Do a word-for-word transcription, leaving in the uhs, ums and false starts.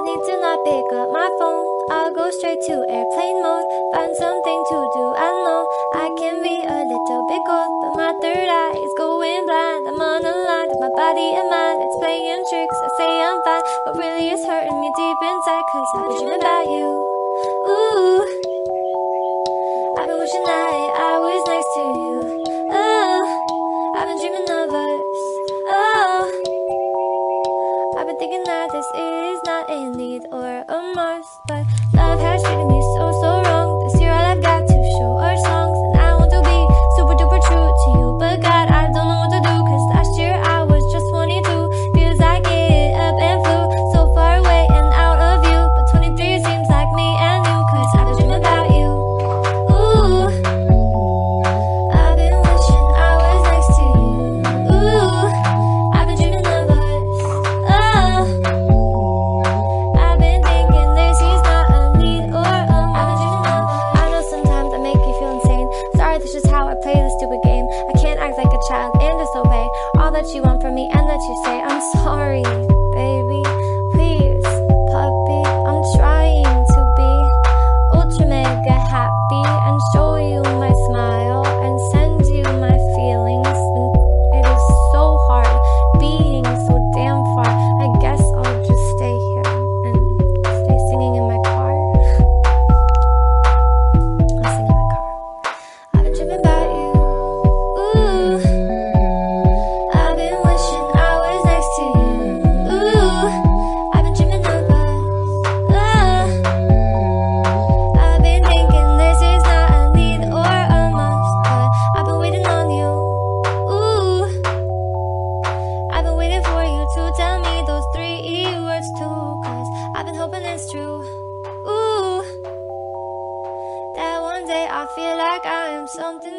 need to not pick up my phone. I'll go straight to airplane mode. Find something to do. I know I can be a little bit cold, but my third eye is going blind. I'm on a line with my body and mind. It's playing tricks. I say I'm fine, but really it's hurting me deep inside. Cause I've been dreaming about you. Ooh, I've been wishing that I was next to you. Oh, I've been dreaming of us. Oh, I've been thinking that this is not a need or a must, but love has treated me so, so wrong. This year all I've got to show are songs, and I want to be super duper true to you, but God, I don't know what to do. Cause last year I was just twenty-two. Feels like it up and flew so far away and out of you, but twenty-three seems like me and you. Cause I've been dreaming about you. Ooh, I've been wishing I was next to you. Ooh, I've been dreaming of us. Oh, I've been thinking this is not a need or a must. I know sometimes I make you feel insane. Sorry, this is how I play this stupid game. I can't act like a child and disobey all that you want from me and that you say. I'm sorry, baby. Please, puppy. I'm trying to be ultra mega happy and show you my smile and send you my feelings. And it is so hard being so damn far. I guess I'll just stay here and stay singing in my car. I'll sing in my car. I've been dreaming about you. Ooh, I've been wishing I was next to you. Ooh, I've been dreaming of us. Oh, I've been thinking this is not a need or a must, but I've been waiting on you. Ooh, I've been waiting for you to tell me those three E words too. Cause I've been hoping it's true. Ooh, that one day I feel like I am something